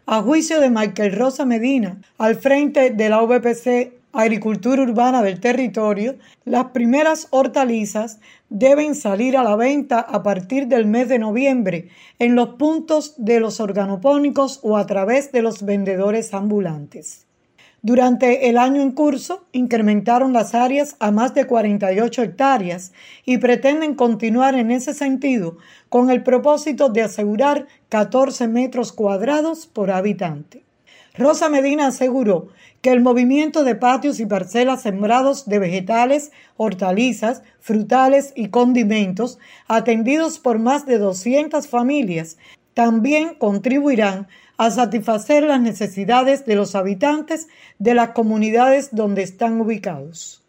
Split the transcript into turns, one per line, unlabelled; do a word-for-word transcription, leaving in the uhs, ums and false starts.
A juicio de Michael Rosa Medina, al frente de la O V P C Agricultura Urbana del Territorio, las primeras hortalizas deben salir a la venta a partir del mes de noviembre en los puntos de los organopónicos o a través de los vendedores ambulantes. Durante el año en curso, incrementaron las áreas a más de cuarenta y ocho hectáreas y pretenden continuar en ese sentido con el propósito de asegurar catorce metros cuadrados por habitante. Rosa Medina aseguró que el movimiento de patios y parcelas sembrados de vegetales, hortalizas, frutales y condimentos, atendidos por más de doscientas familias, también contribuirán a satisfacer las necesidades de los habitantes de las comunidades donde están ubicados.